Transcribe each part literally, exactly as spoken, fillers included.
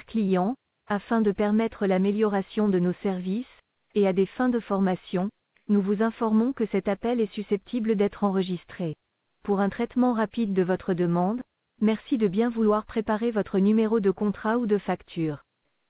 clients, afin de permettre l'amélioration de nos services, et à des fins de formation, nous vous informons que cet appel est susceptible d'être enregistré. Pour un traitement rapide de votre demande, merci de bien vouloir préparer votre numéro de contrat ou de facture.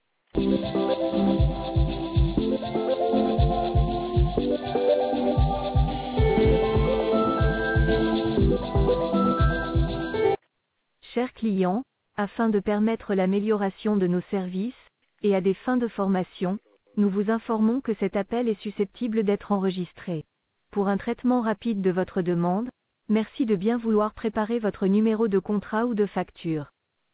Chers clients, afin de permettre l'amélioration de nos services, et à des fins de formation, nous vous informons que cet appel est susceptible d'être enregistré. Pour un traitement rapide de votre demande, merci de bien vouloir préparer votre numéro de contrat ou de facture.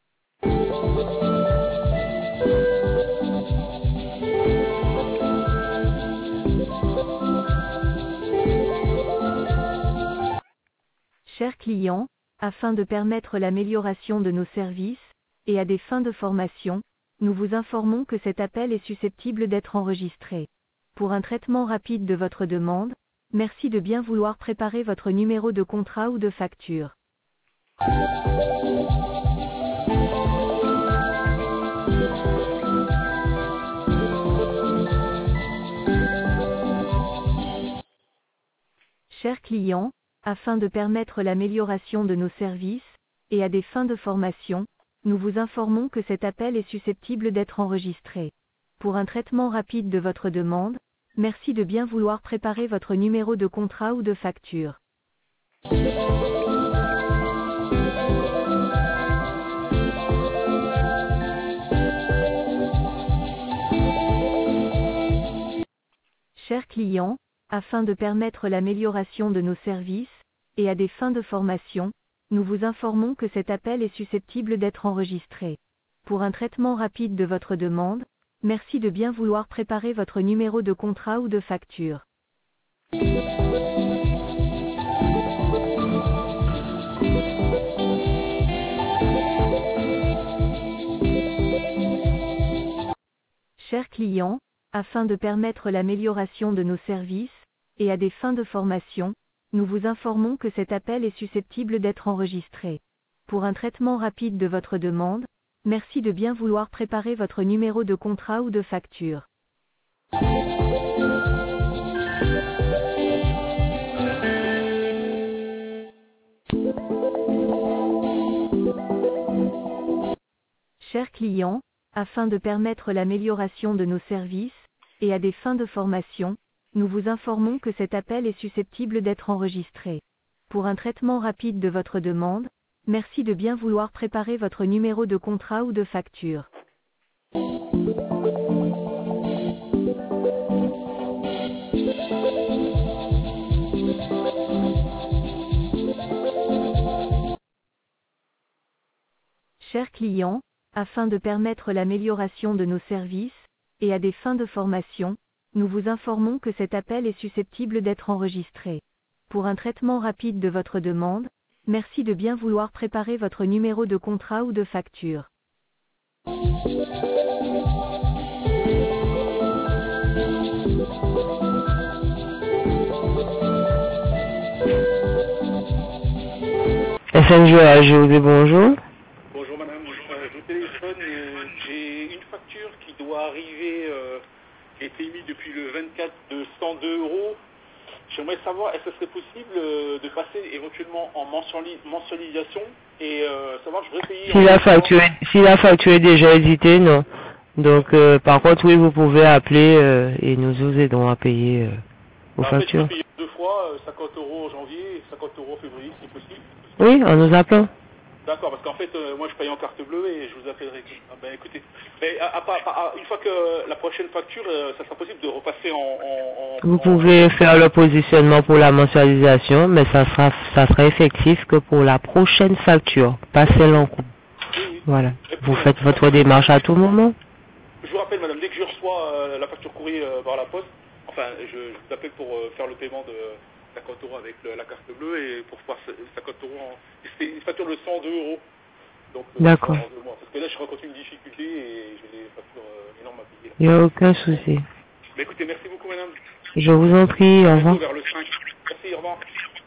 Chers clients, afin de permettre l'amélioration de nos services, et à des fins de formation, nous vous informons que cet appel est susceptible d'être enregistré. Pour un traitement rapide de votre demande, merci de bien vouloir préparer votre numéro de contrat ou de facture. Chers clients, afin de permettre l'amélioration de nos services, et à des fins de formation, nous vous informons que cet appel est susceptible d'être enregistré. Pour un traitement rapide de votre demande, merci de bien vouloir préparer votre numéro de contrat ou de facture. Chers clients, afin de permettre l'amélioration de nos services, et à des fins de formation, nous vous informons que cet appel est susceptible d'être enregistré. Pour un traitement rapide de votre demande, merci de bien vouloir préparer votre numéro de contrat ou de facture. Chers clients, afin de permettre l'amélioration de nos services, et à des fins de formation, nous vous informons que cet appel est susceptible d'être enregistré. Pour un traitement rapide de votre demande, merci de bien vouloir préparer votre numéro de contrat ou de facture. Chers clients, afin de permettre l'amélioration de nos services, et à des fins de formation, nous vous informons que cet appel est susceptible d'être enregistré. Pour un traitement rapide de votre demande, merci de bien vouloir préparer votre numéro de contrat ou de facture. Chers clients, afin de permettre l'amélioration de nos services, et à des fins de formation, nous vous informons que cet appel est susceptible d'être enregistré. Pour un traitement rapide de votre demande, merci de bien vouloir préparer votre numéro de contrat ou de facture. F N G A, je vous dis bonjour. Bonjour madame, euh, je vous téléphone, euh, j'ai une facture qui doit arriver, euh, qui a été émise depuis le vingt-quatre de cent deux euros. J'aimerais savoir, est-ce que ce serait possible euh, de passer éventuellement en mensuali- mensualisation et euh, savoir que je voudrais payer... Si la facture, est- si la facture est déjà éditée, non. Donc, euh, par contre, oui, vous pouvez appeler euh, et nous vous aidons à payer euh, vos Bah, en fait, je factures. vais payer deux fois, euh, cinquante euros en janvier et cinquante euros en février, si c'est possible. Oui, en nous appelant. D'accord, parce qu'en fait, euh, moi je paye en carte bleue et je vous appellerai. Ah, ben écoutez, mais à, à, à, à, une fois que la prochaine facture, euh, ça sera possible de repasser en... en, en Vous en- pouvez faire le positionnement pour la mensualisation, mais ça sera, ça sera effectif que pour la prochaine facture, pas celle en cours. Oui, oui. Voilà. Et Vous puis, faites votre démarche à tout moment. je vous rappelle, madame, dès que je reçois euh, la facture courrier euh, par la poste, enfin, je, je vous appelle pour euh, faire le paiement de cinquante euros avec le- la carte bleue et pour faire ce- cinquante euros en... C'est une facture de cent deux euros. Donc, euh, D'accord. en deux mois. Parce que là, je rencontre une difficulté et j'ai des factures euh, énormes à payer. Là. Il n'y a aucun souci. Mais écoutez, merci beaucoup, madame. Je vous en prie, au À revoir. bientôt vers le cinq. Merci, au revoir.